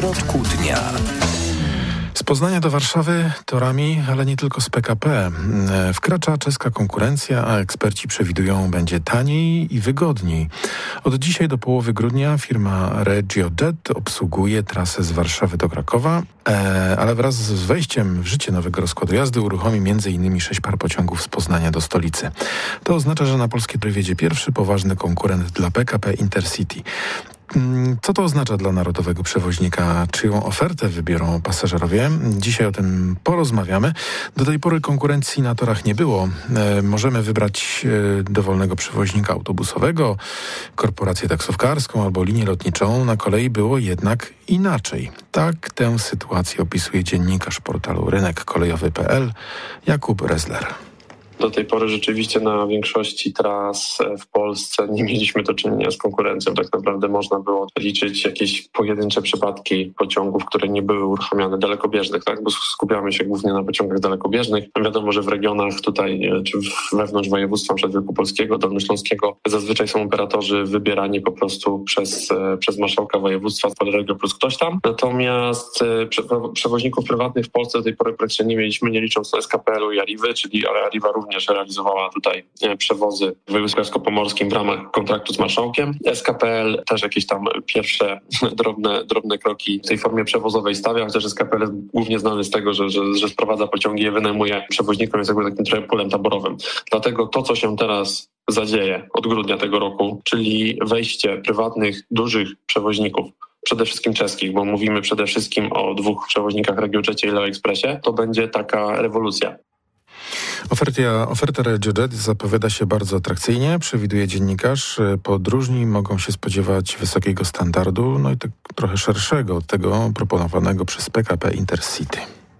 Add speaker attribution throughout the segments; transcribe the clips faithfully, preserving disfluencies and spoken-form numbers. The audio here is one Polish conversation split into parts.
Speaker 1: środku dnia.
Speaker 2: Z Poznania do Warszawy torami, ale nie tylko z P K P. Wkracza czeska konkurencja, a eksperci przewidują, będzie taniej i wygodniej. Od dzisiaj do połowy grudnia firma RegioJet obsługuje trasę z Warszawy do Krakowa, ale wraz z wejściem w życie nowego rozkładu jazdy uruchomi między innymi sześć par pociągów z Poznania do stolicy. To oznacza, że na polskie tory wjedzie pierwszy poważny konkurent dla P K P Intercity. Co to oznacza dla narodowego przewoźnika? Czyją ofertę wybiorą pasażerowie? Dzisiaj o tym porozmawiamy. Do tej pory konkurencji na torach nie było. E, możemy wybrać e, dowolnego przewoźnika autobusowego, korporację taksówkarską albo linię lotniczą. Na kolei było jednak inaczej. Tak tę sytuację opisuje dziennikarz portalu rynek kolejowy kropka p l Jakub Rezler.
Speaker 3: Do tej pory rzeczywiście na większości tras w Polsce nie mieliśmy do czynienia z konkurencją. Tak naprawdę można było liczyć jakieś pojedyncze przypadki pociągów, które nie były uruchamiane, dalekobieżnych, tak? Bo skupiamy się głównie na pociągach dalekobieżnych. Wiadomo, że w regionach tutaj, czy wewnątrz województwa, np. wielkopolskiego, dolnośląskiego, zazwyczaj są operatorzy wybierani po prostu przez, przez marszałka województwa, Polregio plus ktoś tam. Natomiast przewoźników prywatnych w Polsce do tej pory praktycznie nie mieliśmy, nie licząc S K P L-u i Arrivy, czyli ale Arriva również realizowała tutaj przewozy w województwie kujawsko-pomorskim w ramach kontraktu z marszałkiem. S K P L też jakieś tam pierwsze drobne, drobne kroki w tej formie przewozowej stawia, chociaż S K P L jest głównie znany z tego, że, że, że sprowadza pociągi i wynajmuje przewoźnikom, jest jakby takim trochę polem taborowym. Dlatego to, co się teraz zadzieje od grudnia tego roku, czyli wejście prywatnych, dużych przewoźników, przede wszystkim czeskich, bo mówimy przede wszystkim o dwóch przewoźnikach, RegioJetie i Leo Expressie, to będzie taka rewolucja.
Speaker 2: Oferta, oferta RegioJet zapowiada się bardzo atrakcyjnie, przewiduje dziennikarz. Podróżni mogą się spodziewać wysokiego standardu, no i tak trochę szerszego od tego proponowanego przez P K P Intercity.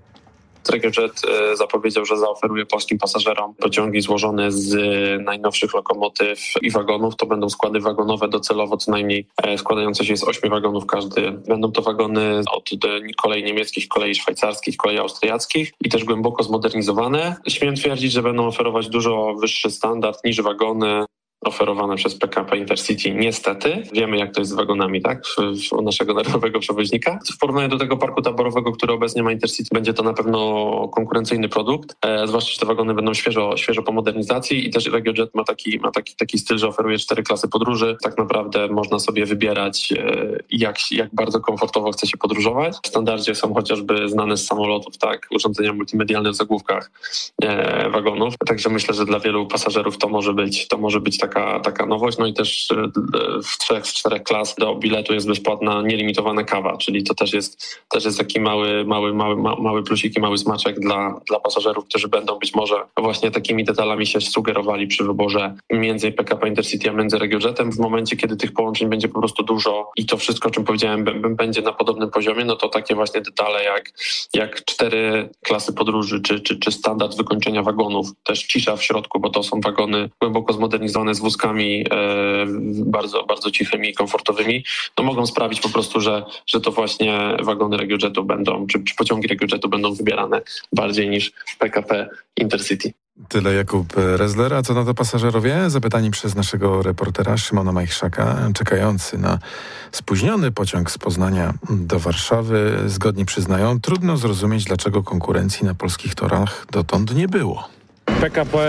Speaker 3: RegioJet zapowiedział, że zaoferuje polskim pasażerom pociągi złożone z najnowszych lokomotyw i wagonów. To będą składy wagonowe docelowo co najmniej składające się z ośmiu wagonów każdy. Będą to wagony od kolei niemieckich, kolei szwajcarskich, kolei austriackich i też głęboko zmodernizowane. Śmiem twierdzić, że będą oferować dużo wyższy standard niż wagony oferowane przez P K P Intercity. Niestety, wiemy jak to jest z wagonami, tak? U naszego narodowego przewoźnika. W porównaniu do tego parku taborowego, który obecnie ma Intercity, będzie to na pewno konkurencyjny produkt, e, zwłaszcza, że te wagony będą świeżo, świeżo po modernizacji i też RegioJet ma taki, ma taki, taki styl, że oferuje cztery klasy podróży. Tak naprawdę można sobie wybierać e, jak, jak bardzo komfortowo chce się podróżować. W standardzie są chociażby znane z samolotów, tak? Urządzenia multimedialne w zagłówkach e, wagonów. Także myślę, że dla wielu pasażerów to może być, to może być tak Taka, taka nowość, no i też w trzech z czterech klas do biletu jest bezpłatna, nielimitowana kawa, czyli to też jest, też jest taki mały, mały, mały, mały plusik i mały smaczek dla, dla pasażerów, którzy będą być może właśnie takimi detalami się sugerowali przy wyborze między P K P Intercity a między RegioJetem. W momencie, kiedy tych połączeń będzie po prostu dużo i to wszystko, o czym powiedziałem, b- b- będzie na podobnym poziomie, no to takie właśnie detale jak, jak cztery klasy podróży, czy, czy, czy standard wykończenia wagonów, też cisza w środku, bo to są wagony głęboko zmodernizowane z wózkami e, bardzo, bardzo cichymi i komfortowymi, no mogą sprawić po prostu, że, że to właśnie wagony RegioJetu będą, czy, czy pociągi RegioJetu będą wybierane bardziej niż P K P Intercity.
Speaker 2: Tyle Jakub Rezler. A co na to pasażerowie? Zapytani przez naszego reportera Szymona Majchrzaka, czekający na spóźniony pociąg z Poznania do Warszawy, zgodnie przyznają, trudno zrozumieć, dlaczego konkurencji na polskich torach dotąd nie było.
Speaker 4: P K P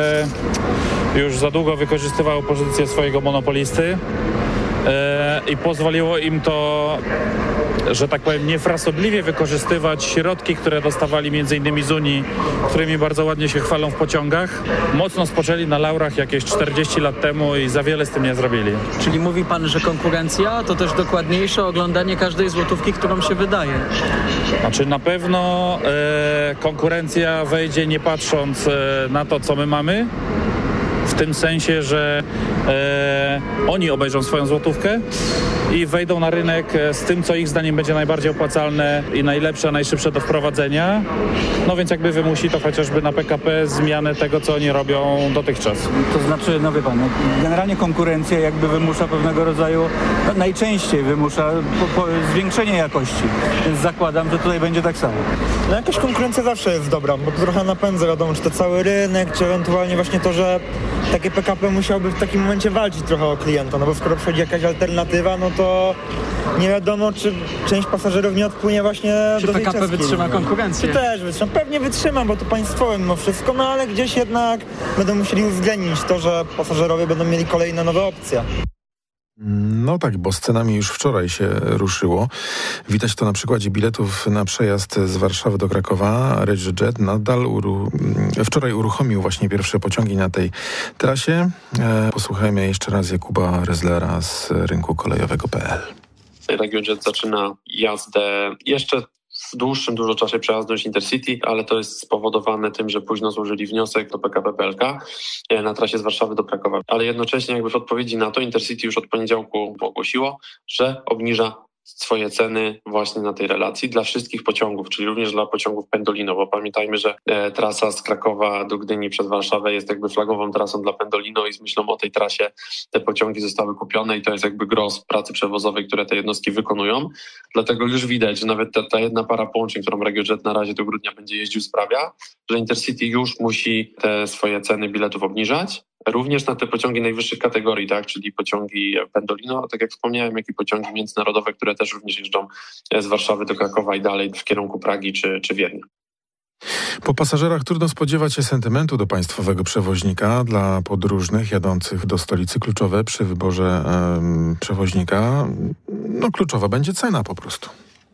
Speaker 4: już za długo wykorzystywało pozycję swojego monopolisty e, i pozwoliło im to, że tak powiem, niefrasobliwie wykorzystywać środki, które dostawali między innymi z Unii, którymi bardzo ładnie się chwalą w pociągach. Mocno spoczęli na laurach jakieś czterdzieści lat temu i za wiele z tym nie zrobili.
Speaker 5: Czyli mówi pan, że konkurencja to też dokładniejsze oglądanie każdej złotówki, którą się wydaje.
Speaker 4: Znaczy na pewno e, konkurencja wejdzie nie patrząc e, na to, co my mamy, w tym sensie, że e, oni obejrzą swoją złotówkę i wejdą na rynek z tym, co ich zdaniem będzie najbardziej opłacalne i najlepsze, najszybsze do wprowadzenia. No więc jakby wymusi to chociażby na P K P zmianę tego, co oni robią dotychczas.
Speaker 6: To znaczy, no wie pan, no, generalnie konkurencja jakby wymusza pewnego rodzaju, no, najczęściej wymusza po, po, zwiększenie jakości. Więc zakładam, że tutaj będzie tak samo.
Speaker 7: No jakaś konkurencja zawsze jest dobra, bo to trochę napędza, wiadomo, czy to cały rynek, czy ewentualnie właśnie to, że
Speaker 1: takie P K P musiałoby w takim momencie walczyć trochę o klienta, no bo skoro przychodzi jakaś alternatywa, no to nie wiadomo, czy część pasażerów nie odpłynie właśnie
Speaker 5: czy
Speaker 1: do tej
Speaker 5: P K P
Speaker 1: czeskiej
Speaker 5: wytrzyma
Speaker 1: linii.
Speaker 5: konkurencję?
Speaker 1: Czy też wytrzyma? Pewnie wytrzyma, bo to państwowe mimo wszystko, no ale gdzieś jednak będą musieli uwzględnić to, że pasażerowie będą mieli kolejne nowe opcje.
Speaker 2: No tak, bo z cenami już wczoraj się ruszyło. Widać to na przykładzie biletów na przejazd z Warszawy do Krakowa. RegioJet nadal uru... wczoraj uruchomił właśnie pierwsze pociągi na tej trasie. E, posłuchajmy jeszcze raz Jakuba Rezlera z rynku kolejowego kropka pe el.
Speaker 3: RegioJet zaczyna jazdę jeszcze w dłuższym dużo czasie przejazdu niż Intercity, ale to jest spowodowane tym, że późno złożyli wniosek do P K P P L K na trasie z Warszawy do Krakowa. Ale jednocześnie jakby w odpowiedzi na to Intercity już od poniedziałku ogłosiło, że obniża swoje ceny właśnie na tej relacji dla wszystkich pociągów, czyli również dla pociągów Pendolino, bo pamiętajmy, że e, trasa z Krakowa do Gdyni przez Warszawę jest jakby flagową trasą dla Pendolino i z myślą o tej trasie te pociągi zostały kupione i to jest jakby gros pracy przewozowej, które te jednostki wykonują. Dlatego już widać, że nawet ta, ta jedna para połączeń, którą RegioJet na razie do grudnia będzie jeździł, sprawia, że Intercity już musi te swoje ceny biletów obniżać. Również na te pociągi najwyższych kategorii, tak, czyli pociągi Pendolino, tak jak wspomniałem, jak i pociągi międzynarodowe, które też również jeżdżą z Warszawy do Krakowa i dalej w kierunku Pragi czy, czy Wiednia.
Speaker 2: Po pasażerach trudno spodziewać się sentymentu do państwowego przewoźnika. Dla podróżnych jadących do stolicy kluczowe przy wyborze um, przewoźnika, no kluczowa będzie cena po prostu.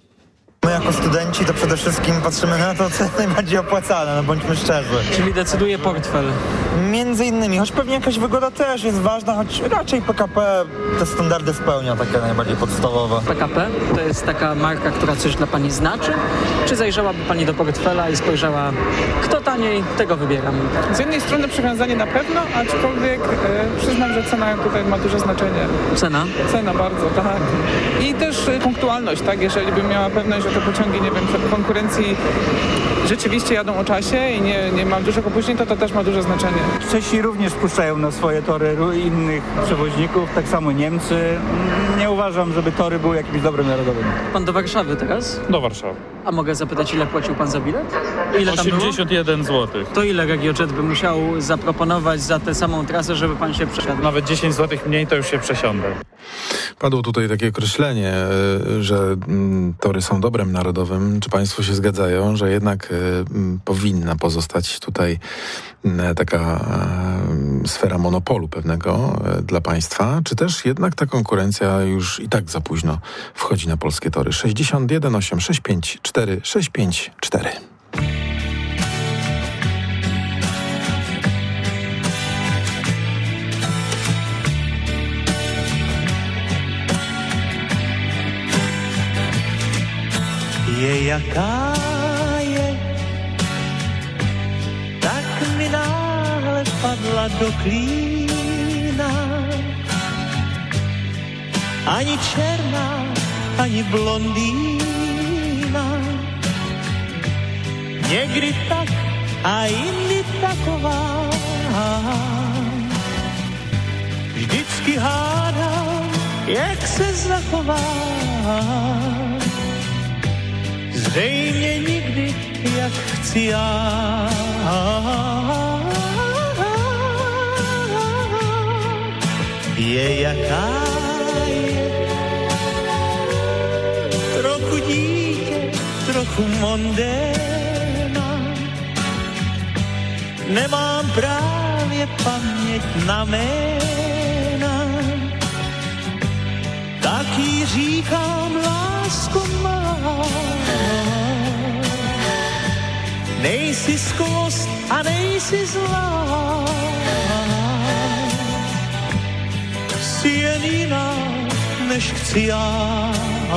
Speaker 1: My jako studenci to przede wszystkim patrzymy na to, co jest najbardziej opłacalne, no bądźmy szczerzy.
Speaker 5: Czyli decyduje portfel.
Speaker 1: Między innymi, choć pewnie jakaś wygoda też jest ważna, choć raczej P K P te standardy spełnia, takie najbardziej podstawowe.
Speaker 5: P K P to jest taka marka, która coś dla pani znaczy? Czy zajrzałaby pani do portfela i spojrzała, kto taniej, tego wybieram?
Speaker 7: Z jednej strony przywiązanie na pewno, aczkolwiek e, przyznam, że cena tutaj ma duże znaczenie.
Speaker 5: Cena?
Speaker 7: Cena bardzo, tak. I też e, punktualność, tak? Jeżeli bym miała pewność, że te pociągi, nie wiem, w konkurencji rzeczywiście jadą o czasie i nie, nie mam dużych opóźnień, to to też ma duże znaczenie.
Speaker 6: Czesi również puszczają na swoje tory innych przewoźników, tak samo Niemcy. Nie uważam, żeby tory były jakimś dobrem narodowym.
Speaker 5: Pan do Warszawy teraz?
Speaker 4: Do Warszawy.
Speaker 5: A mogę zapytać, ile płacił pan za bilet? Ile tam
Speaker 4: osiemdziesiąt jeden złotych.
Speaker 5: To ile RegioJet by musiał zaproponować za tę samą trasę, żeby pan się przesiadł?
Speaker 4: Nawet dziesięć złotych mniej, to już się przesiądę.
Speaker 2: Padło tutaj takie określenie, że tory są dobrem narodowym. Czy państwo się zgadzają, że jednak powinna pozostać tutaj taka sfera monopolu pewnego dla państwa? Czy też jednak ta konkurencja już i tak za późno wchodzi na polskie tory? sześćdziesiąt jeden osiem sześć pięć cztery sześć pięć cztery.
Speaker 8: Je jaká je, tak mi náhle padla do klína. Ani černá, ani blondýna. Někdy tak a jindy taková. Vždycky hádám, jak se zachová. Zřejmě nikdy, jak chci já. Je jaká je, trochu dítě, trochu mondéna. Nemám právě paměť na jména, tak jí říkám, lásko má. Nejsi skvost a nejsi zlá, jsi jen jiná, než chci já.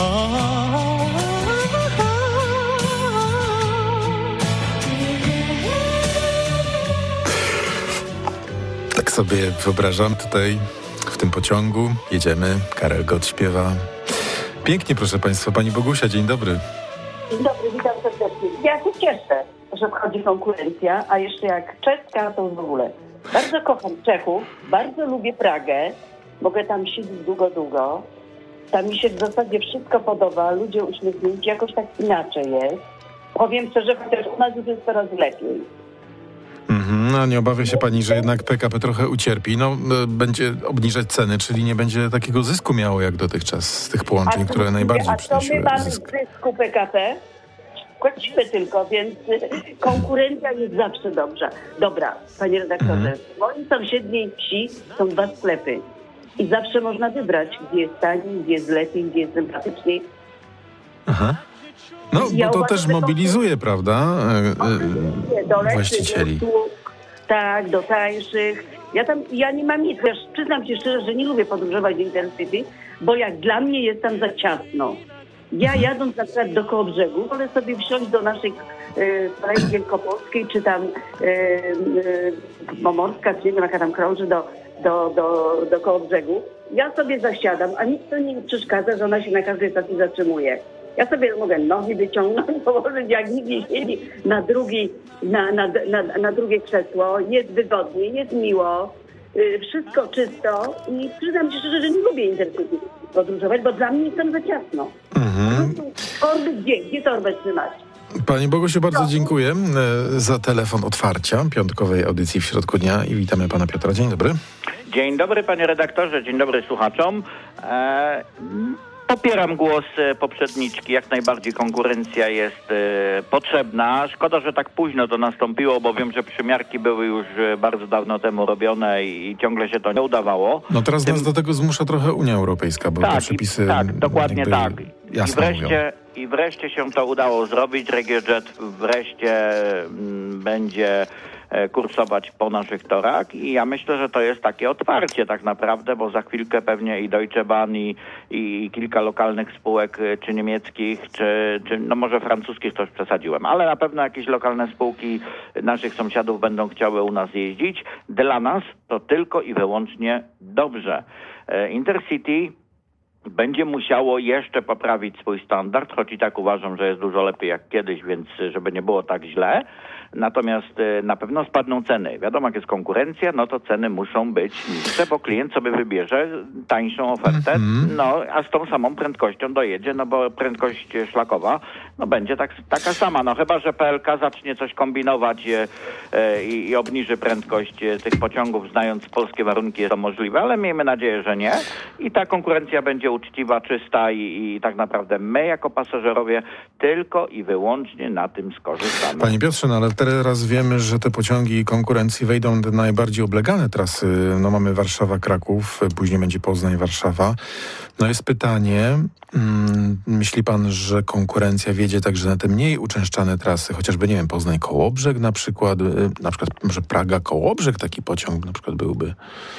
Speaker 2: Tak sobie wyobrażam tutaj w tym pociągu. Jedziemy, Karel Gott śpiewa. Pięknie, proszę państwa. Pani Bogusia, dzień dobry.
Speaker 9: Dzień dobry, witam serdecznie. Ja się cieszę, że wchodzi konkurencja, a jeszcze jak czeska, to w ogóle. Bardzo kocham Czechów, bardzo lubię Pragę, mogę tam siedzieć długo, długo. Tam mi się w zasadzie wszystko podoba, ludzie uśmiechnięci, jakoś tak inaczej jest. Powiem szczerze, chociaż u nas już jest coraz lepiej.
Speaker 2: Mhm. No nie obawia się pani, że jednak P K P trochę ucierpi. No będzie obniżać ceny, czyli nie będzie takiego zysku miało jak dotychczas z tych połączeń, które najbardziej
Speaker 9: A co my
Speaker 2: przynosiły
Speaker 9: mamy z
Speaker 2: zysk.
Speaker 9: zysku P K P? Płacimy tylko, więc konkurencja jest zawsze dobrze. Dobra, panie redaktorze,
Speaker 2: Mhm.
Speaker 9: w mojej sąsiedniej wsi są dwa sklepy i zawsze można wybrać, gdzie jest taniej, gdzie jest lepiej, gdzie jest sympatyczniej.
Speaker 2: Aha. No, bo
Speaker 9: Ja
Speaker 2: to
Speaker 9: uważam,
Speaker 2: też
Speaker 9: że
Speaker 2: mobilizuje, prawda, e,
Speaker 9: Do
Speaker 2: e,
Speaker 9: lepszych
Speaker 2: właścicieli.
Speaker 9: usług, tak, do tańszych. Ja tam, ja nie mam nic, też przyznam ci szczerze, że nie lubię podróżować Intercity, bo jak dla mnie jest tam za ciasno. Ja jadąc na przykład do Kołobrzegu, wolę sobie wsiąść do naszej y, kolei wielkopolskiej, czy tam y, y, pomorska, czy nie wiem jaka tam krąży do, do, do, do Kołobrzegu. Ja sobie zasiadam, a nic to nie przeszkadza, że ona się na każdej stacji zatrzymuje. Ja sobie mogę nogi wyciągnąć, położyć jak nikt nie siedzi na, drugi, na, na, na, na drugie krzesło. Jest wygodnie, jest miło, y, wszystko czysto i przyznam ci szczerze, że nie lubię Intercity podróżować, bo dla mnie jest tam za ciasno.
Speaker 2: Mhm.
Speaker 9: Torby gdzie? Gdzie torbę trzymać?
Speaker 2: Pani Bogusiu, bardzo dziękuję e, za telefon otwarcia piątkowej audycji w środku dnia i witamy pana Piotra. Dzień dobry.
Speaker 10: Dzień dobry panie redaktorze, dzień dobry słuchaczom. E, popieram głos e, poprzedniczki, jak najbardziej konkurencja jest e, potrzebna. Szkoda, że tak późno to nastąpiło, bo wiem, że przymiarki były już e, bardzo dawno temu robione i, i ciągle się to nie udawało.
Speaker 2: No teraz
Speaker 10: Tym...
Speaker 2: nas do tego zmusza trochę Unia Europejska, bo
Speaker 10: tak,
Speaker 2: te przepisy
Speaker 10: i, tak, dokładnie
Speaker 2: jakby
Speaker 10: tak.
Speaker 2: jasno
Speaker 10: I wreszcie, I wreszcie się to udało zrobić. RegioJet wreszcie m, będzie e, kursować po naszych torach i ja myślę, że to jest takie otwarcie tak naprawdę, bo za chwilkę pewnie i Deutsche Bahn i, i kilka lokalnych spółek, czy niemieckich, czy, czy no może francuskich, to już przesadziłem, ale na pewno jakieś lokalne spółki naszych sąsiadów będą chciały u nas jeździć. Dla nas to tylko i wyłącznie dobrze. E, Intercity będzie musiało jeszcze poprawić swój standard, choć i tak uważam, że jest dużo lepiej jak kiedyś, więc żeby nie było tak źle. Natomiast y, na pewno spadną ceny. Wiadomo, jak jest konkurencja, no to ceny muszą być niższe, bo klient sobie wybierze tańszą ofertę, mm-hmm. no a z tą samą prędkością dojedzie, no bo prędkość szlakowa no będzie tak, taka sama. No chyba, że P L K zacznie coś kombinować y, y, i obniży prędkość y, tych pociągów, znając polskie warunki, jest to możliwe, ale miejmy nadzieję, że nie. I ta konkurencja będzie uczciwa, czysta i, i tak naprawdę my jako pasażerowie tylko i wyłącznie na tym skorzystamy.
Speaker 2: Panie Piotrze, no ale teraz wiemy, że te pociągi konkurencji wejdą do najbardziej oblegane trasy. No mamy Warszawa-Kraków, później będzie Poznań-Warszawa. No jest pytanie, hmm, myśli pan, że konkurencja wiedzie także na te mniej uczęszczane trasy, chociażby, nie wiem, Poznań-Kołobrzeg na przykład, na przykład może Praga-Kołobrzeg taki pociąg na przykład byłby?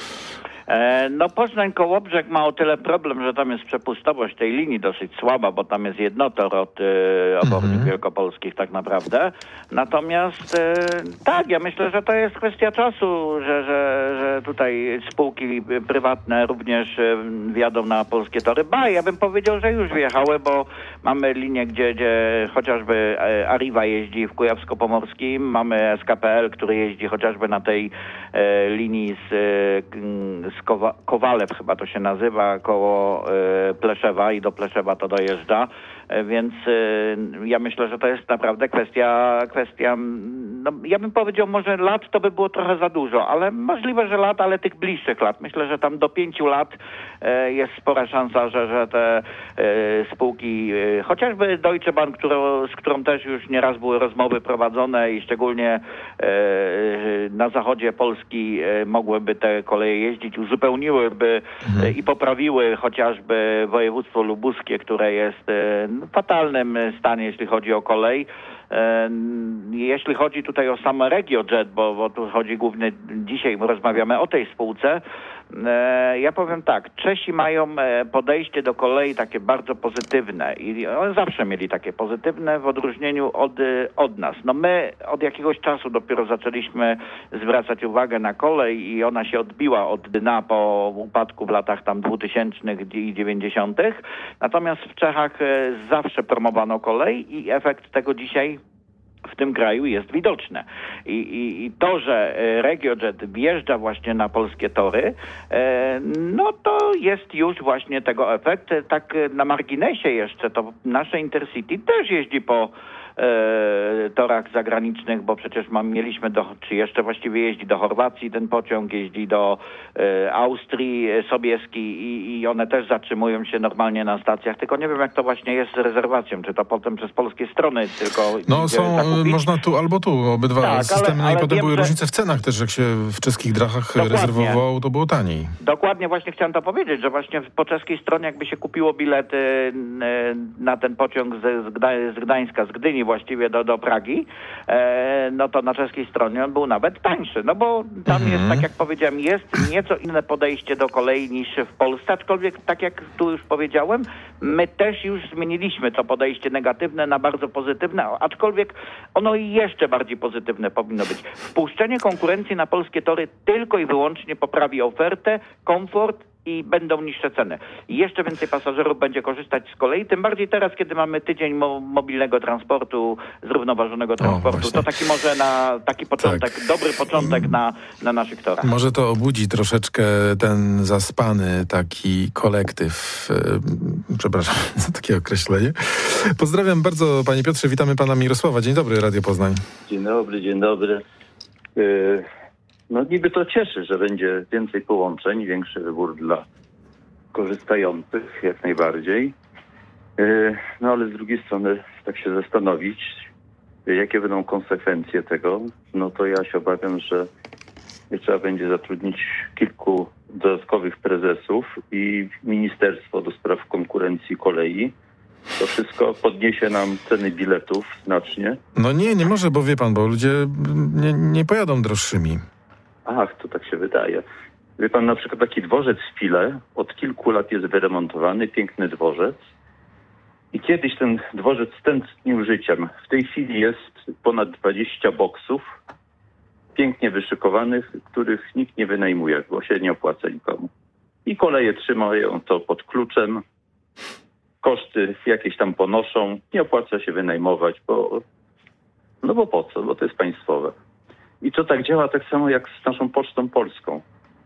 Speaker 10: No Poznań-Kołobrzeg ma o tyle problem, że tam jest przepustowość tej linii dosyć słaba, bo tam jest jednotor od y, obornik mm-hmm. wielkopolskich tak naprawdę. Natomiast y, tak, ja myślę, że to jest kwestia czasu, że, że, że tutaj spółki prywatne również y, wjadą na polskie tory. Ba, ja bym powiedział, że już wjechały, bo mamy linię, gdzie, gdzie chociażby Arriva jeździ w Kujawsko-Pomorskim, mamy S K P L, który jeździ chociażby na tej y, linii z y, z Kowa- Kowalew chyba to się nazywa, koło y, Pleszewa i do Pleszewa to dojeżdża, y, więc y, ja myślę, że to jest naprawdę kwestia, kwestia no, ja bym powiedział, może lat to by było trochę za dużo, ale możliwe, że lat, ale tych bliższych lat. Myślę, że tam do pięciu lat y, jest spora szansa, że, że te y, spółki, y, chociażby Deutsche Bahn, którą, z którą też już nieraz były rozmowy prowadzone i szczególnie y, na zachodzie Polski y, mogłyby te koleje jeździć, uzupełniłyby mhm. i poprawiły chociażby województwo lubuskie, które jest w fatalnym stanie, jeśli chodzi o kolej. Jeśli chodzi tutaj o same RegioJet, bo, bo tu chodzi głównie, dzisiaj rozmawiamy o tej spółce, ja powiem tak, Czesi mają podejście do kolei takie bardzo pozytywne i oni zawsze mieli takie pozytywne w odróżnieniu od, od nas. No my od jakiegoś czasu dopiero zaczęliśmy zwracać uwagę na kolej i ona się odbiła od dna po upadku w latach tam dwutysięcznych i dziewięćdziesiątych. Natomiast w Czechach zawsze promowano kolej i efekt tego dzisiaj w tym kraju jest widoczne. I, i, i to, że RegioJet wjeżdża właśnie na polskie tory, e, no to jest już właśnie tego efekt. Tak na marginesie jeszcze, to nasze Intercity też jeździ po e, torach zagranicznych, bo przecież mam, mieliśmy, do, czy jeszcze właściwie jeździ do Chorwacji ten pociąg, jeździ do e, Austrii Sobieskiej i, i one też zatrzymują się normalnie na stacjach, tylko nie wiem jak to właśnie jest z rezerwacją, czy to potem przez polskie strony tylko
Speaker 2: No
Speaker 10: idzie
Speaker 2: są,
Speaker 10: zakupić.
Speaker 2: można tu albo tu, obydwa
Speaker 10: Tak,
Speaker 2: systemy,
Speaker 10: ale-
Speaker 2: no i
Speaker 10: ale
Speaker 2: potem
Speaker 10: wiem,
Speaker 2: były
Speaker 10: że-
Speaker 2: różnice w cenach też, jak się w czeskich drachach
Speaker 10: Dokładnie.
Speaker 2: rezerwowało, to było taniej.
Speaker 10: Dokładnie właśnie chciałem to powiedzieć, że właśnie po czeskiej stronie jakby się kupiło bilety n- na ten pociąg z, z, Gda- z Gdańska, z Gdyni właściwie do, do Pragi, e, no to na czeskiej stronie on był nawet tańszy, no bo tam
Speaker 2: Mhm.
Speaker 10: jest, tak jak powiedziałem, jest nieco inne podejście do kolei niż w Polsce, aczkolwiek tak jak tu już powiedziałem, my też już zmieniliśmy to podejście negatywne na bardzo pozytywne, aczkolwiek ono jeszcze bardziej pozytywne powinno być. Wpuszczenie konkurencji na polskie tory tylko i wyłącznie poprawi ofertę, komfort i będą niższe ceny. I jeszcze więcej pasażerów będzie korzystać z kolei, tym bardziej teraz, kiedy mamy tydzień mo- mobilnego transportu, zrównoważonego transportu.
Speaker 2: właśnie.
Speaker 10: To taki może na taki początek,
Speaker 2: Tak.
Speaker 10: dobry początek na, na naszych torach.
Speaker 2: Może to obudzi troszeczkę ten zaspany taki kolektyw, e, przepraszam za takie określenie. Pozdrawiam bardzo panie Piotrze, witamy pana Mirosława. Dzień dobry, Radio Poznań.
Speaker 11: Dzień dobry, dzień dobry. Yy, No niby to cieszy, że będzie więcej połączeń, większy wybór dla korzystających, jak najbardziej. Yy, No ale z drugiej strony tak się zastanowić, jakie będą konsekwencje tego, no to ja się obawiam, że trzeba będzie zatrudnić kilku dodatkowych prezesów i Ministerstwo do Spraw Konkurencji Kolei. To wszystko podniesie nam ceny biletów znacznie.
Speaker 2: No nie, nie może, bo wie pan, bo ludzie nie, nie pojadą droższymi.
Speaker 11: Ach, to tak się wydaje. Wie pan, na przykład taki dworzec w Pile od kilku lat jest wyremontowany, piękny dworzec. I kiedyś ten dworzec tętnił życiem. W tej chwili jest ponad dwadzieścia boksów, pięknie wyszykowanych, których nikt nie wynajmuje, bo się nie opłaca nikomu. I koleje trzymają to pod kluczem. Koszty jakieś tam ponoszą. Nie opłaca się wynajmować, bo no bo po co? Bo to jest państwowe. I to tak działa tak samo jak z naszą Pocztą Polską,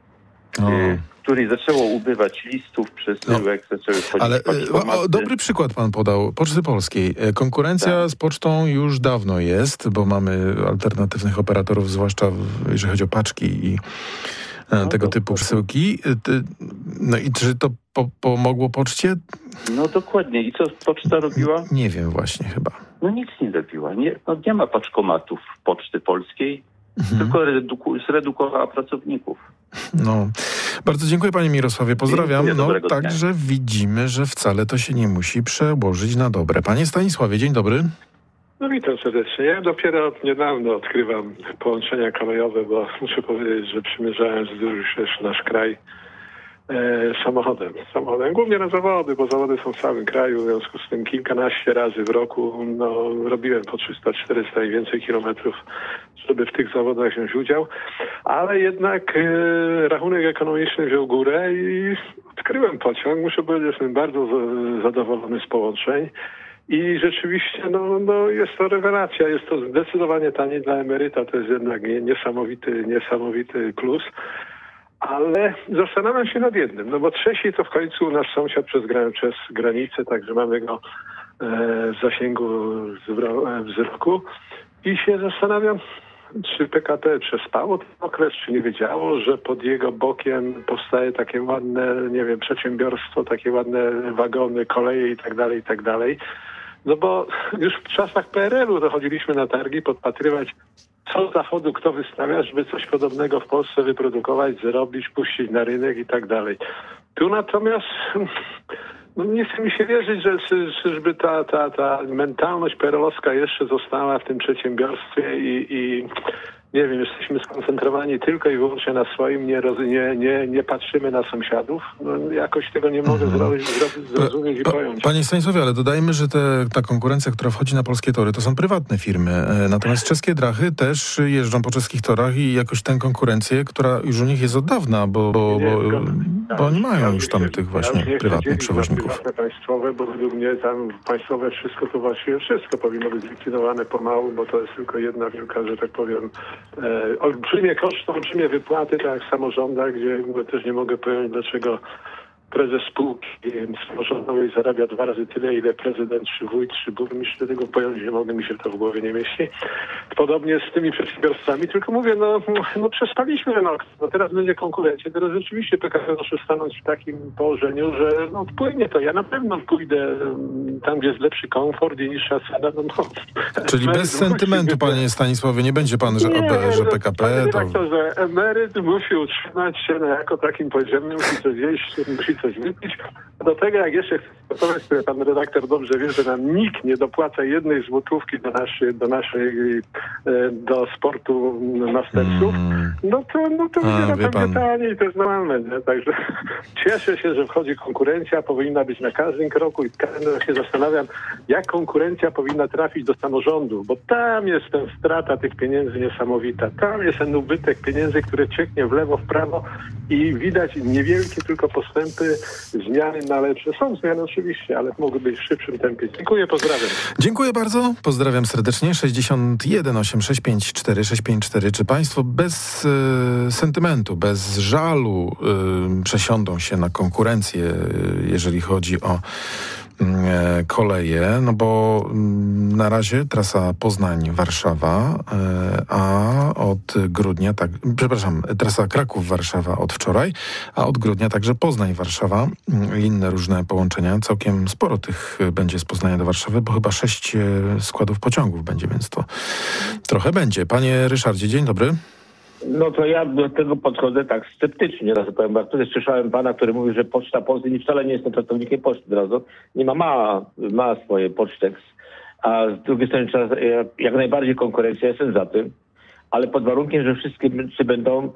Speaker 2: O.
Speaker 11: y, której zaczęło ubywać listów, przesyłek, no. zaczęły wchodzić
Speaker 2: Ale e,
Speaker 11: paczkomaty.
Speaker 2: o, dobry przykład pan podał, Poczty Polskiej. E, Konkurencja
Speaker 11: Tak.
Speaker 2: z pocztą już dawno jest, bo mamy alternatywnych operatorów, zwłaszcza w, jeżeli chodzi o paczki i e,
Speaker 11: No
Speaker 2: tego
Speaker 11: to-
Speaker 2: typu przesyłki. E, ty- No i czy to po, pomogło poczcie?
Speaker 11: No dokładnie. I co Poczta robiła?
Speaker 2: Nie wiem właśnie chyba.
Speaker 11: No nic nie robiła. Nie, no nie ma paczkomatów Poczty Polskiej,
Speaker 2: Mhm.
Speaker 11: tylko reduku, zredukowała pracowników.
Speaker 2: No, bardzo dziękuję panie Mirosławie, pozdrawiam.
Speaker 11: Dziękuję,
Speaker 2: No
Speaker 11: dobrego dnia.
Speaker 2: także widzimy, że wcale to się nie musi przełożyć na dobre. Panie Stanisławie, dzień dobry.
Speaker 12: No witam serdecznie. Ja dopiero od niedawno odkrywam połączenia kolejowe, bo muszę powiedzieć, że przymierzałem już też nasz kraj e, samochodem. Samochodem, głównie na zawody, bo zawody są w całym kraju, w związku z tym kilkanaście razy w roku no, robiłem po trzysta, czterysta i więcej kilometrów, żeby w tych zawodach wziąć udział, ale jednak e, rachunek ekonomiczny wziął górę i odkryłem pociąg. Muszę powiedzieć, że jestem bardzo z, zadowolony z połączeń. I rzeczywiście no, no jest to rewelacja, jest to zdecydowanie taniej dla emeryta, to jest jednak nie, niesamowity, niesamowity plus. Ale zastanawiam się nad jednym, no bo Czesi to w końcu nasz sąsiad przez, gra- przez granicę, także mamy go e, w zasięgu wzro- wzroku i się zastanawiam, czy P K P przespało ten okres, czy nie wiedziało, że pod jego bokiem powstaje takie ładne, nie wiem, przedsiębiorstwo, takie ładne wagony, koleje i tak dalej, i tak dalej. No bo już w czasach P R L-u dochodziliśmy na targi podpatrywać, co z zachodu kto wystawia, żeby coś podobnego w Polsce wyprodukować, zrobić, puścić na rynek i tak dalej. Tu natomiast no nie chce mi się wierzyć, że żeby ta, ta, ta mentalność P R L-owska jeszcze została w tym przedsiębiorstwie i, i nie wiem, jesteśmy skoncentrowani tylko i wyłącznie na swoim, nie, roz, nie, nie, nie patrzymy na sąsiadów. No, jakoś tego nie mogę
Speaker 2: Mhm.
Speaker 12: zrobić, zrobić, zrozumieć i
Speaker 2: Pa-
Speaker 12: pojąć.
Speaker 2: Panie Stanisławie, ale dodajmy, że te, ta konkurencja, która wchodzi na polskie tory, to są prywatne firmy. E, Natomiast czeskie drachy też jeżdżą po czeskich torach i jakoś tę konkurencję, która już u nich jest od dawna, bo, bo,
Speaker 12: Nie,
Speaker 2: bo,
Speaker 12: zgoda.
Speaker 2: bo oni mają już tam
Speaker 12: Ja
Speaker 2: tych
Speaker 12: już
Speaker 2: właśnie
Speaker 12: nie chcę
Speaker 2: prywatnych
Speaker 12: dzielić na
Speaker 2: przewoźników.
Speaker 12: prywatne państwowe, bo według mnie tam państwowe wszystko, to właściwie wszystko powinno być zlikwidowane pomału, bo to jest tylko jedna wielka, że tak powiem, e, olbrzymie koszty, olbrzymie wypłaty, tak jak w samorządach, gdzie też nie mogę pojąć, dlaczego prezes spółki samorządowej zarabia dwa razy tyle, ile prezydent, czy wójt, czy burmistrz, tego pojęcia nie mogę, mi się to w głowie nie mieści. Podobnie z tymi przedsiębiorstwami, tylko mówię, no, no przestaliśmy, no, no teraz będzie konkurencja, teraz rzeczywiście P K P może stanąć w takim położeniu, że no wpłynie to. Ja na pewno pójdę tam, gdzie jest lepszy komfort i niższa cena. No, no.
Speaker 2: Czyli bez sentymentu, panie Stanisławie, nie będzie pan, że,
Speaker 12: Nie,
Speaker 2: że P K P
Speaker 12: no,
Speaker 2: to...
Speaker 12: tak to, że emeryt musi utrzymać się no, jako takim poziomie, musi coś jeść, musi coś wypić. Do tego, jak jeszcze chcę sposobować, które pan redaktor dobrze wie, że nam nikt nie dopłaca jednej złotówki do naszej, do naszej, do sportu następców, mm. no to, no to będzie na pewno taniej, to jest normalne. Nie? Także cieszę się, że wchodzi konkurencja, powinna być na każdym kroku i każdym się zastanawiam, jak konkurencja powinna trafić do samorządu, bo tam jest ten strata tych pieniędzy niesamowita. Tam jest ten ubytek pieniędzy, które cieknie w lewo, w prawo i widać niewielkie tylko postępy, zmiany na lepsze. Są zmiany oczywiście, ale mogły być w szybszym tempie. Dziękuję, pozdrawiam.
Speaker 2: Dziękuję bardzo, pozdrawiam serdecznie. sześćdziesiąt jeden osiemset sześćdziesiąt pięć cztery sześć pięć cztery. Czy państwo bez y, sentymentu, bez żalu y, przesiądą się na konkurencję, y, jeżeli chodzi o koleje, no bo na razie trasa Poznań-Warszawa, a od grudnia, tak, przepraszam, trasa Kraków-Warszawa od wczoraj, a od grudnia także Poznań-Warszawa i inne różne połączenia. Całkiem sporo tych będzie z Poznania do Warszawy, bo chyba sześć składów pociągów będzie, więc to trochę będzie. Panie Ryszardzie, dzień dobry.
Speaker 13: No to ja do tego podchodzę tak sceptycznie, raz powiem, bo wtedy słyszałem pana, który mówił, że Poczta Polska, nie wcale nie jestem pracownikiem poczty od razu, nie ma, ma, ma swoje Pocztex, a z drugiej strony trzeba, jak najbardziej konkurencja, jestem za tym, ale pod warunkiem, że wszystkie będą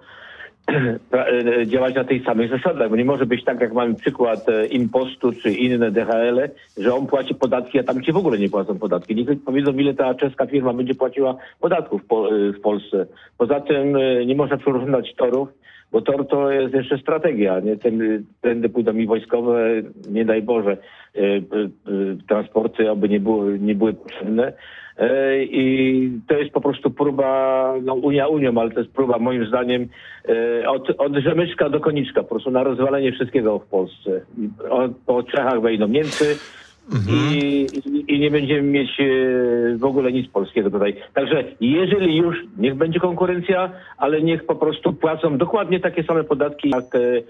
Speaker 13: działać na tych samych zasadach, bo nie może być tak, jak mamy przykład Impostu czy inne D H L-e, że on płaci podatki, a tam gdzie w ogóle nie płacą podatki. Niech powiedzą, ile ta czeska firma będzie płaciła podatków po, w Polsce. Poza tym nie można przyrównywać torów, bo tor to jest jeszcze strategia, nie? Trendy pójdą i wojskowe, nie daj Boże, transporty aby nie były, nie były potrzebne. I to jest po prostu próba, no Unia Unią, ale to jest próba moim zdaniem od, od rzemyczka do koniczka, po prostu na rozwalenie wszystkiego w Polsce. Od, po Czechach wejdą Niemcy, Mhm. I, i, i nie będziemy mieć e, w ogóle nic polskiego tutaj. Także jeżeli już, niech będzie konkurencja, ale niech po prostu płacą dokładnie takie same podatki, jak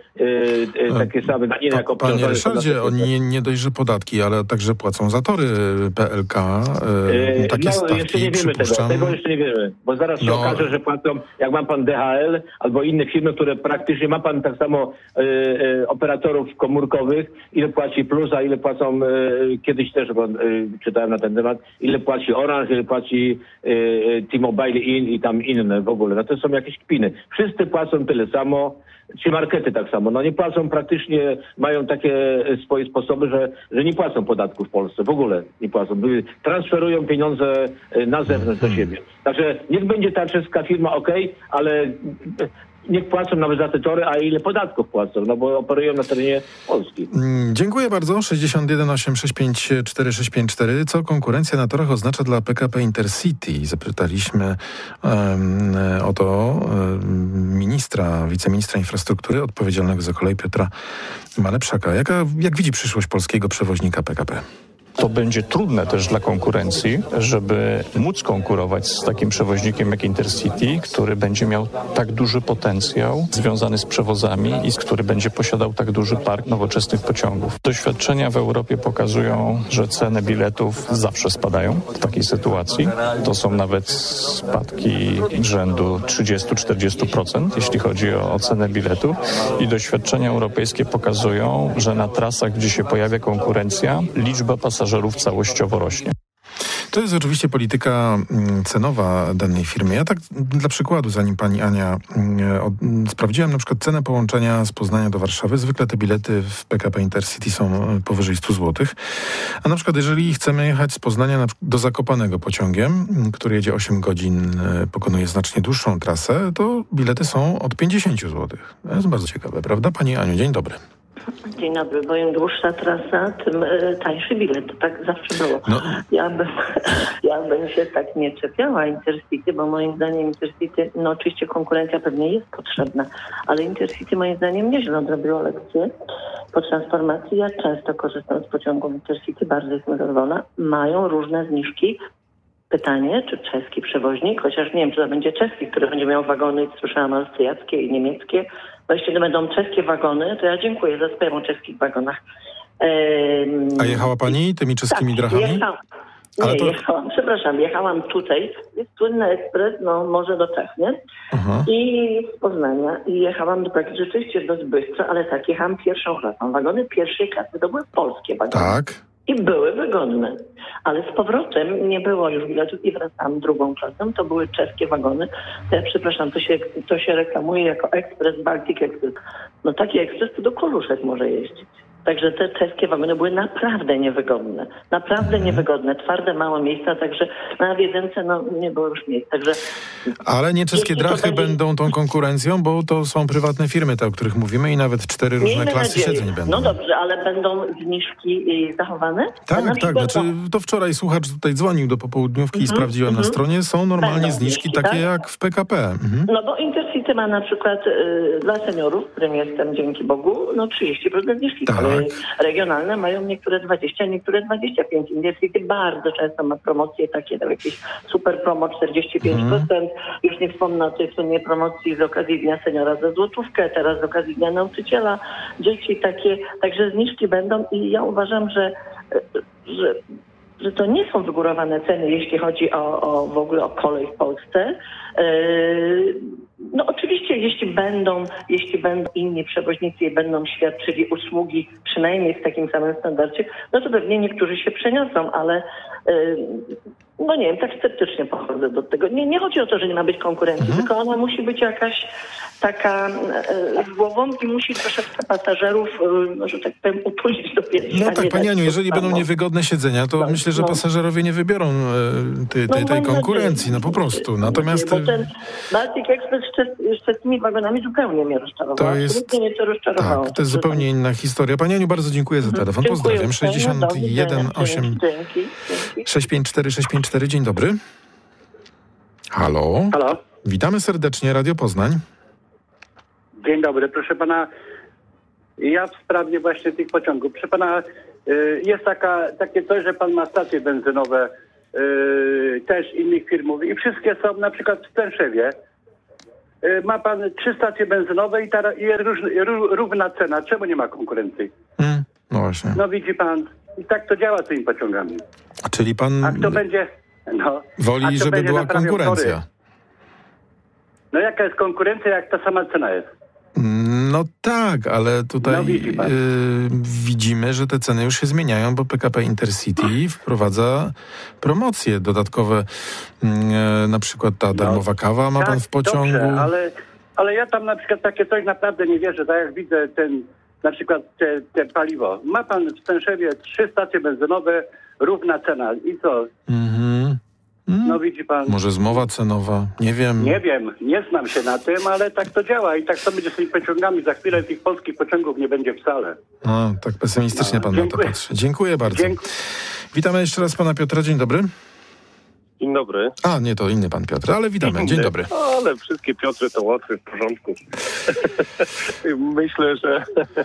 Speaker 13: e, e, takie same daniny, jak obciążone.
Speaker 2: Panie Ryszardzie, oni nie, nie dość, że podatki, ale także płacą za tory P L K. E, takie
Speaker 13: no,
Speaker 2: stawki,
Speaker 13: jeszcze nie wiemy tego, tego jeszcze nie wiemy, bo zaraz się no. okaże, że płacą, jak ma pan D H L albo inne firmy, które praktycznie ma pan tak samo e, e, operatorów komórkowych, ile płaci Plus, a ile płacą e, kiedyś też bo, y, czytałem na ten temat, ile płaci Orange, ile płaci y, T-Mobile in, i tam inne w ogóle. No to są jakieś kpiny. Wszyscy płacą tyle samo, czy markety tak samo. No nie płacą praktycznie, mają takie swoje sposoby, że, że nie płacą podatków w Polsce. W ogóle nie płacą. Transferują pieniądze na zewnątrz do siebie. Także niech będzie ta czeska firma ok, ale niech płacą nawet za te tory, a ile podatków płacą, no bo operują na terenie Polski.
Speaker 2: Mm, dziękuję bardzo. sześćdziesiąt jeden osiemset sześćdziesiąt pięć cztery sześć pięć cztery. Co konkurencja na torach oznacza dla P K P Intercity? Zapytaliśmy um, o to um, ministra, wiceministra infrastruktury odpowiedzialnego za kolej Piotra Malepszaka. Jaka, jak widzi przyszłość polskiego przewoźnika P K P?
Speaker 14: To będzie trudne też dla konkurencji, żeby móc konkurować z takim przewoźnikiem jak Intercity, który będzie miał tak duży potencjał związany z przewozami i z który będzie posiadał tak duży park nowoczesnych pociągów. Doświadczenia w Europie pokazują, że ceny biletów zawsze spadają w takiej sytuacji. To są nawet spadki rzędu trzydzieści do czterdziestu procent, jeśli chodzi o, o cenę biletów. I doświadczenia europejskie pokazują, że na trasach, gdzie się pojawia konkurencja, liczba pasażerów pasażerów całościowo rośnie.
Speaker 2: To jest oczywiście polityka cenowa danej firmy. Ja tak dla przykładu, zanim pani Ania od, sprawdziłem na przykład cenę połączenia z Poznania do Warszawy. Zwykle te bilety w P K P Intercity są powyżej stu złotych. A na przykład jeżeli chcemy jechać z Poznania na, do Zakopanego pociągiem, który jedzie osiem godzin, pokonuje znacznie dłuższą trasę, to bilety są od pięćdziesięciu złotych. To jest bardzo ciekawe, prawda? Pani Aniu, dzień dobry.
Speaker 15: Dzień dobry, bo im dłuższa trasa, tym e, tańszy bilet. To tak zawsze było.
Speaker 2: No.
Speaker 15: Ja, bym, ja bym się tak nie czepiała Intercity, bo moim zdaniem Intercity, no oczywiście konkurencja pewnie jest potrzebna, ale Intercity moim zdaniem nieźle odrobiło lekcję po transformacji. Ja często korzystam z pociągów Intercity, bardzo jestem zadowolona. Mają różne zniżki. Pytanie, czy czeski przewoźnik, chociaż nie wiem, czy to będzie czeski, który będzie miał wagony, słyszałam, austriackie i niemieckie. Bo jeśli to będą czeskie wagony, to ja dziękuję za sprawę o czeskich wagonach. Ehm,
Speaker 2: A jechała pani tymi czeskimi
Speaker 15: tak,
Speaker 2: drahami?
Speaker 15: Jechałam. Nie,
Speaker 2: Ale to...
Speaker 15: jechałam, przepraszam, jechałam tutaj, jest słynny ekspres, no może do Czech, nie?
Speaker 2: Aha.
Speaker 15: I z Poznania i jechałam do tak rzeczywiście dość bystro, ale tak, jechałam pierwszą klasą. Wagony pierwszej klasy to były polskie wagony.
Speaker 2: Tak.
Speaker 15: I były wygodne. Ale z powrotem nie było już biletów i wracałam drugą klasą. To były czeskie wagony. To ja przepraszam, to się, to się reklamuje jako ekspres, Baltic Express. No taki ekspres to do Koluszek może jeździć. Także te czeskie wagony były naprawdę niewygodne. Naprawdę niewygodne. Twarde, małe miejsca, także na jedynce no, nie było już miejsc. Także
Speaker 2: ale nie czeskie drachy
Speaker 15: będzie...
Speaker 2: będą tą konkurencją, bo to są prywatne firmy, te, o których mówimy i nawet cztery różne
Speaker 15: Miejmy
Speaker 2: klasy
Speaker 15: nadzieję.
Speaker 2: siedzeń będą.
Speaker 15: No dobrze, ale będą zniżki zachowane?
Speaker 2: Tak,
Speaker 15: na
Speaker 2: tak.
Speaker 15: przykład...
Speaker 2: Znaczy, to wczoraj słuchacz tutaj dzwonił do popołudniówki
Speaker 15: Mhm,
Speaker 2: i sprawdziłem
Speaker 15: mhm.
Speaker 2: na stronie. Są normalnie
Speaker 15: Będą
Speaker 2: zniżki
Speaker 15: zniżki,
Speaker 2: takie
Speaker 15: tak?
Speaker 2: jak w P K P. Mhm.
Speaker 15: No bo Intercity ma na przykład y, dla seniorów, którym jestem dzięki Bogu, no trzydzieści procent zniżki.
Speaker 2: Tak.
Speaker 15: Ale regionalne mają niektóre dwadzieścia, niektóre dwadzieścia pięć procent. Intercity bardzo często ma promocje takie, tam jakieś super promo czterdzieści pięć procent. Mhm. Już nie wspomnę o tej sumie promocji z okazji Dnia Seniora za złotówkę, teraz z okazji Dnia Nauczyciela, dzieci takie, także zniżki będą i ja uważam, że, że że to nie są wygórowane ceny, jeśli chodzi o, o w ogóle o kolej w Polsce. Yy, no oczywiście, jeśli będą, jeśli będą inni przewoźnicy i będą świadczyli usługi przynajmniej w takim samym standardzie, no to pewnie niektórzy się przeniosą, ale yy, no nie wiem, tak sceptycznie podchodzę do tego. Nie, nie chodzi o to, że nie ma być konkurencji, mhm. tylko ona musi być jakaś taka e, z głową i musi troszeczkę pasażerów, e, że tak powiem, utulić do piersi.
Speaker 2: No tak, pani Aniu, jeżeli
Speaker 15: samo.
Speaker 2: będą niewygodne siedzenia, to
Speaker 15: no,
Speaker 2: myślę, że
Speaker 15: no.
Speaker 2: pasażerowie nie wybiorą e, tej, tej,
Speaker 15: no,
Speaker 2: tej
Speaker 15: mam
Speaker 2: konkurencji,
Speaker 15: nadzieję.
Speaker 2: no po prostu. Natomiast
Speaker 15: Bo ten Baltic Express z czeskimi wagonami zupełnie mnie rozczarował.
Speaker 2: to jest,
Speaker 15: Absolutnie mnie to rozczarowało.
Speaker 2: tak, to jest zupełnie inna historia. Pani Aniu, bardzo dziękuję za telefon.
Speaker 15: Dziękuję
Speaker 2: Pozdrawiam. sześćdziesiąt jeden osiem sześć pięć cztery sześć pięć cztery. Dzień dobry. Halo.
Speaker 16: Halo.
Speaker 2: Witamy serdecznie, Radio Poznań.
Speaker 16: Dzień dobry, proszę pana. Ja w sprawie właśnie tych pociągów. Proszę pana, y, jest taka, takie coś, że pan ma stacje benzynowe y, też innych firmów i wszystkie są na przykład w Stęszewie. Y, ma pan trzy stacje benzynowe i, ta, i róż, ró, równa cena. Czemu nie ma konkurencji?
Speaker 2: Hmm, no właśnie.
Speaker 16: No widzi pan, i tak to działa z tymi pociągami.
Speaker 2: Czyli pan
Speaker 16: A kto będzie... No,
Speaker 2: woli,
Speaker 16: a kto
Speaker 2: żeby
Speaker 16: będzie
Speaker 2: była
Speaker 16: naprawiał
Speaker 2: konkurencja?
Speaker 16: tory? No jaka jest konkurencja, jak ta sama cena jest?
Speaker 2: No tak, ale tutaj
Speaker 16: No, widzi pan.
Speaker 2: y, widzimy, że te ceny już się zmieniają, bo P K P Intercity wprowadza promocje dodatkowe. Y, na przykład ta darmowa kawa ma
Speaker 16: tak,
Speaker 2: pan w pociągu.
Speaker 16: Dobrze, ale, ale ja tam na przykład takie coś naprawdę nie wierzę, tak jak widzę ten, na przykład te, te paliwo. Ma pan w Stęszewie trzy stacje benzynowe, równa cena. I co?
Speaker 2: Mhm. Mm.
Speaker 16: No widzi pan.
Speaker 2: Może zmowa cenowa, nie wiem.
Speaker 16: Nie wiem, nie znam się na tym, ale tak to działa i tak to będzie z tymi pociągami. Za chwilę tych polskich pociągów nie będzie wcale.
Speaker 2: A, tak pesymistycznie
Speaker 16: No,
Speaker 2: pan
Speaker 16: dziękuję.
Speaker 2: na to patrzy. Dziękuję bardzo.
Speaker 16: Dziękuję.
Speaker 2: Witamy jeszcze raz pana Piotra. Dzień dobry.
Speaker 17: Dzień dobry.
Speaker 2: A, nie, to inny pan Piotr, ale witamy. Dzień dobry.
Speaker 17: Ale wszystkie Piotry to łatwe, w porządku. Myślę, że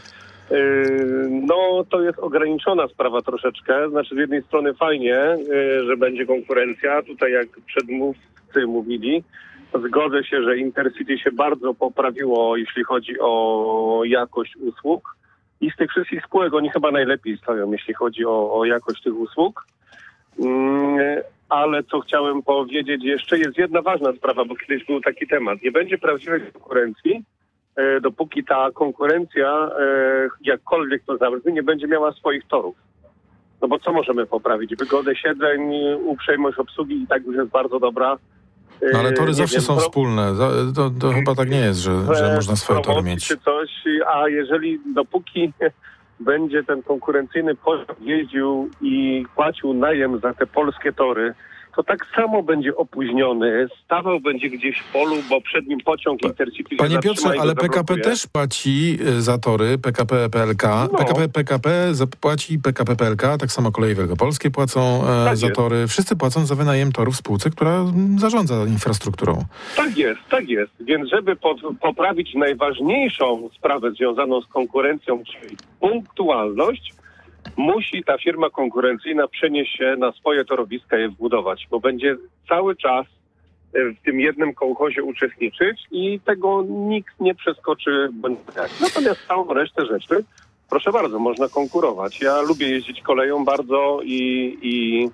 Speaker 17: no to jest ograniczona sprawa troszeczkę. Znaczy z jednej strony fajnie, że będzie konkurencja. Tutaj jak przedmówcy mówili, zgodzę się, że Intercity się bardzo poprawiło, jeśli chodzi o jakość usług. I z tych wszystkich spółek oni chyba najlepiej stoją, jeśli chodzi o, o jakość tych usług. Mm, ale co chciałem powiedzieć jeszcze, jest jedna ważna sprawa, bo kiedyś był taki temat. Nie będzie prawdziwej konkurencji, e, dopóki ta konkurencja, e, jakkolwiek to zabrzmi, nie będzie miała swoich torów. No bo co możemy poprawić? Wygodę siedzeń, uprzejmość obsługi i tak już jest bardzo dobra. E,
Speaker 2: No ale tory
Speaker 17: nie
Speaker 2: zawsze
Speaker 17: wiem,
Speaker 2: są
Speaker 17: pro...
Speaker 2: wspólne. To, to, to chyba tak nie jest, że, że można swoje tory mieć.
Speaker 17: Czy coś, a jeżeli dopóki będzie ten konkurencyjny pociąg jeździł i płacił najem za te polskie tory, to tak samo będzie opóźniony, stawał będzie gdzieś w polu, bo przed nim pociąg Intercity.
Speaker 2: Panie Piotrze, ale P K P też płaci za tory, P K P P L K.
Speaker 17: No.
Speaker 2: P K P P K P płaci P K P P L K, tak samo Koleje Wielkopolskie płacą e,
Speaker 17: tak
Speaker 2: za
Speaker 17: jest.
Speaker 2: tory. Wszyscy płacą za wynajem torów spółce, która zarządza infrastrukturą.
Speaker 17: Tak jest, tak jest. Więc żeby pod, poprawić najważniejszą sprawę związaną z konkurencją, czyli punktualność, musi ta firma konkurencyjna przenieść się na swoje torowiska i je wbudować, bo będzie cały czas w tym jednym kołchozie uczestniczyć i tego nikt nie przeskoczy. Natomiast całą resztę rzeczy, proszę bardzo, można konkurować. Ja lubię jeździć koleją bardzo i, i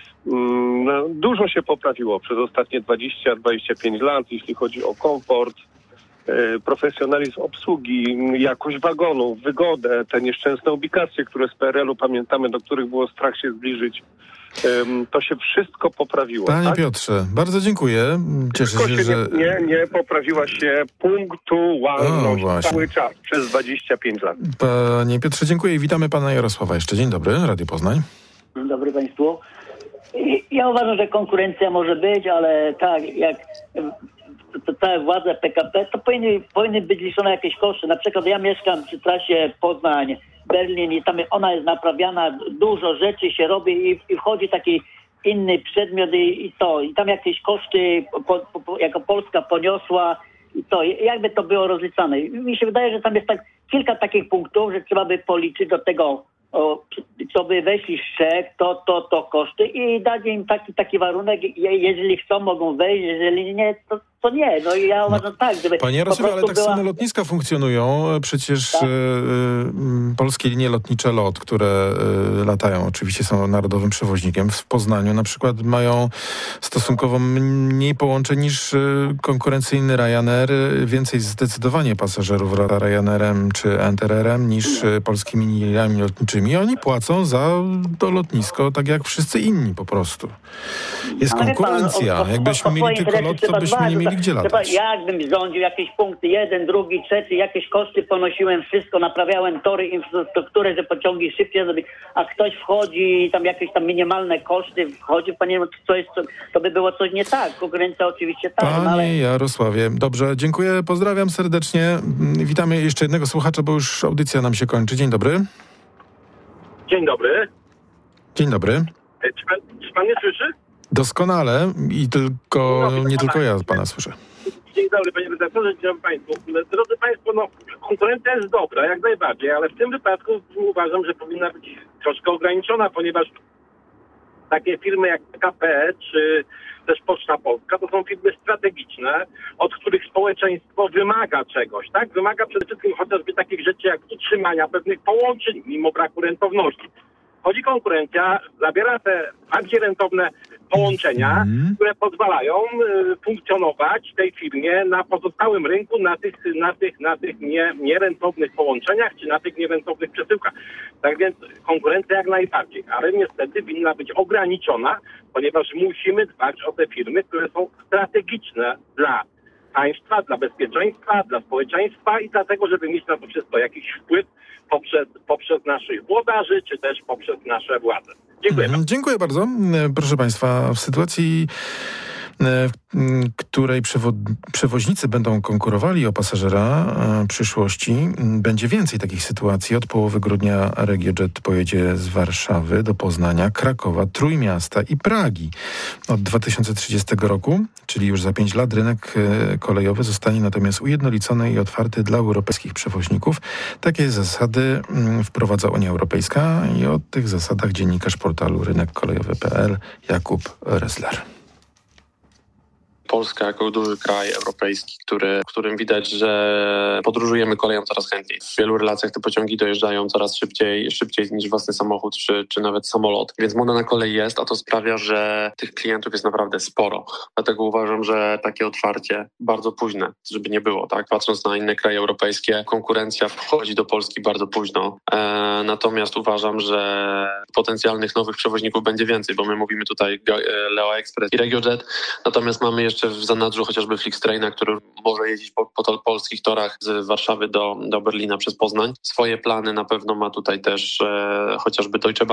Speaker 17: mm, no, dużo się poprawiło przez ostatnie dwadzieścia do dwudziestu pięciu lat, jeśli chodzi o komfort, profesjonalizm obsługi, jakość wagonów, wygodę, te nieszczęsne ubikacje, które z P R L u pamiętamy, do których było strach się zbliżyć. To się wszystko poprawiło.
Speaker 2: Panie
Speaker 17: tak?
Speaker 2: Piotrze, bardzo dziękuję. Cieszę
Speaker 17: Tylko
Speaker 2: się,
Speaker 17: się
Speaker 2: że...
Speaker 17: nie, nie, nie poprawiła się punktualność
Speaker 2: O,
Speaker 17: cały czas, przez dwadzieścia pięć lat.
Speaker 2: Panie Piotrze, dziękuję i witamy pana Jarosława jeszcze. Dzień dobry, Radio Poznań.
Speaker 18: Dzień dobry Państwu. Ja uważam, że konkurencja może być, ale tak jak to całe władze P K P, to powinny, powinny być liczone jakieś koszty. Na przykład ja mieszkam przy trasie Poznań-Berlin i tam ona jest naprawiana, dużo rzeczy się robi i, i wchodzi taki inny przedmiot i, i to. I tam jakieś koszty po, po, jako Polska poniosła i to. Jakby to było rozliczane. I mi się wydaje, że tam jest tak kilka takich punktów, że trzeba by policzyć do tego, o, co by weszli z Czech, to, to, to koszty i dać im taki, taki warunek, jeżeli chcą, mogą wejść, jeżeli nie, to, to nie. No i ja uważam no, tak, żeby...
Speaker 2: Panie Jarosławie, ale tak
Speaker 18: była...
Speaker 2: samo lotniska funkcjonują. Przecież tak. y, y, polskie linie lotnicze L O T, które y, latają, oczywiście są narodowym przewoźnikiem. W Poznaniu na przykład mają stosunkowo mniej połączeń niż y, konkurencyjny Ryanair. Więcej zdecydowanie pasażerów Ryanairem czy Entererem niż y, polskimi liniami lotniczymi. I oni płacą za to lotnisko tak jak wszyscy inni po prostu. Jest
Speaker 18: ale
Speaker 2: konkurencja.
Speaker 18: pan, o, o,
Speaker 2: Jakbyśmy
Speaker 18: o, o
Speaker 2: mieli tylko lot, to byśmy nie mieli gdzie latać.
Speaker 18: Jakbym rządził jakieś punkty, jeden, drugi, trzeci, jakieś koszty ponosiłem, wszystko, naprawiałem tory, infrastrukturę, że pociągi szybciej zrobić, a ktoś wchodzi i tam jakieś tam minimalne koszty wchodzi, panie, to, jest, to by było coś nie tak. Konkurencja oczywiście tak.
Speaker 2: Panie
Speaker 18: ale...
Speaker 2: Jarosławie, dobrze, dziękuję, pozdrawiam serdecznie. Witamy jeszcze jednego słuchacza, bo już audycja nam się kończy. Dzień dobry.
Speaker 19: Dzień dobry.
Speaker 2: Dzień dobry.
Speaker 19: Czy pan, czy pan mnie słyszy?
Speaker 2: Doskonale i tylko,
Speaker 19: no,
Speaker 2: nie tylko ja pana słyszę.
Speaker 19: Dzień dobry panie redaktorze, dzień dobry państwu. Drodzy państwo, no konkurencja jest dobra, jak najbardziej, ale w tym wypadku uważam, że powinna być troszkę ograniczona, ponieważ takie firmy jak P K P czy też Poczta Polska to są firmy strategiczne, od których społeczeństwo wymaga czegoś, tak? Wymaga przede wszystkim chociażby takich rzeczy jak utrzymania pewnych połączeń mimo braku rentowności. Chodzi konkurencja, zabiera te bardziej rentowne połączenia, mm. które pozwalają y, funkcjonować tej firmie na pozostałym rynku, na tych, na tych, na tych nie, nierentownych połączeniach, czy na tych nierentownych przesyłkach. Tak więc konkurencja jak najbardziej, ale niestety winna być ograniczona, ponieważ musimy dbać o te firmy, które są strategiczne dla państwa, dla bezpieczeństwa, dla społeczeństwa i dlatego, żeby mieć na to wszystko jakiś wpływ poprzez, poprzez naszych włodarzy, czy też poprzez nasze władze. Dziękuję
Speaker 2: mm,
Speaker 19: bardzo.
Speaker 2: Dziękuję bardzo. Proszę państwa, w sytuacji, w której przewo- przewoźnicy będą konkurowali o pasażera w przyszłości, będzie więcej takich sytuacji. Od połowy grudnia RegioJet pojedzie z Warszawy do Poznania, Krakowa, Trójmiasta i Pragi. Od dwa tysiące trzydziestego roku, czyli już za pięć lat, rynek kolejowy zostanie natomiast ujednolicony i otwarty dla europejskich przewoźników. Takie zasady wprowadza Unia Europejska i o tych zasadach dziennikarz portalu rynek kolejowy kropka p l Jakub Ressler.
Speaker 3: Polska jako duży kraj europejski, który, w którym widać, że podróżujemy koleją coraz chętniej. W wielu relacjach te pociągi dojeżdżają coraz szybciej, szybciej niż własny samochód czy, czy nawet samolot. Więc moda na kolei jest, a to sprawia, że tych klientów jest naprawdę sporo. Dlatego uważam, że takie otwarcie bardzo późne, żeby nie było, tak? Patrząc na inne kraje europejskie, konkurencja wchodzi do Polski bardzo późno. E, natomiast uważam, że potencjalnych nowych przewoźników będzie więcej, bo my mówimy tutaj Leo Express i RegioJet, natomiast mamy jeszcze w zanadrzu chociażby Flixtraina, który może jeździć po, po to, polskich torach z Warszawy do, do Berlina przez Poznań. Swoje plany na pewno ma tutaj też e, chociażby Deutsche Bahn,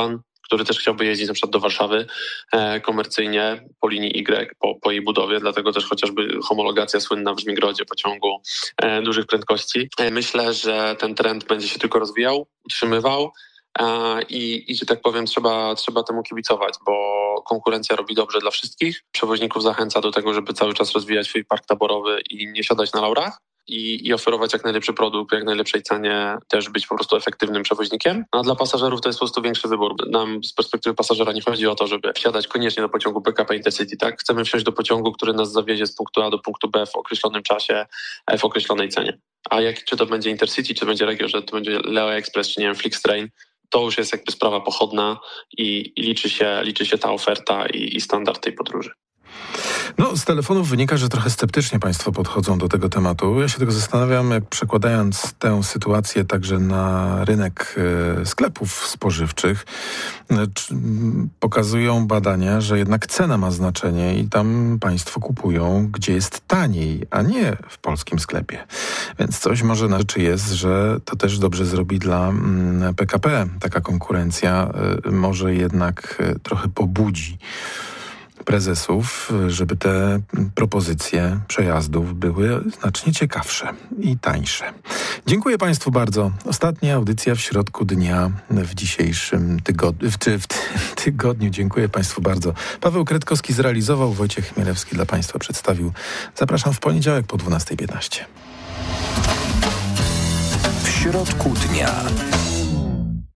Speaker 3: który też chciałby jeździć na przykład do Warszawy e, komercyjnie po linii Y, po, po jej budowie, dlatego też chociażby homologacja słynna w Żmigrodzie pociągu e, dużych prędkości. E, myślę, że ten trend będzie się tylko rozwijał, utrzymywał e, i, i, że tak powiem, trzeba, trzeba temu kibicować, bo konkurencja robi dobrze dla wszystkich. Przewoźników zachęca do tego, żeby cały czas rozwijać swój park taborowy i nie siadać na laurach. I, i oferować jak najlepszy produkt, jak najlepszej cenie, też być po prostu efektywnym przewoźnikiem. A dla pasażerów to jest po prostu większy wybór. Nam z perspektywy pasażera nie chodzi o to, żeby wsiadać koniecznie do pociągu P K P Intercity, tak? Chcemy wsiąść do pociągu, który nas zawiezie z punktu A do punktu B w określonym czasie, w określonej cenie. A jak, czy to będzie Intercity, czy będzie Regio, że to będzie Leo Express, czy nie wiem, Flixtrain, to już jest jakby sprawa pochodna i, i liczy się, liczy się ta oferta i, i standard tej podróży.
Speaker 2: No, z telefonów wynika, że trochę sceptycznie państwo podchodzą do tego tematu. Ja się tego zastanawiam, jak przekładając tę sytuację także na rynek e, sklepów spożywczych, e, czy, m, pokazują badania, że jednak cena ma znaczenie i tam państwo kupują, gdzie jest taniej, a nie w polskim sklepie. Więc coś może na rzeczy jest, że to też dobrze zrobi dla m, P K P. Taka konkurencja e, może jednak e, trochę pobudzi prezesów, żeby te propozycje przejazdów były znacznie ciekawsze i tańsze. Dziękuję państwu bardzo. Ostatnia audycja w środku dnia w dzisiejszym tygodniu, czy w tygodniu. Dziękuję państwu bardzo. Paweł Kretkowski zrealizował, Wojciech Chmielewski dla państwa przedstawił. Zapraszam w poniedziałek po dwunasta piętnaście.
Speaker 20: W środku dnia.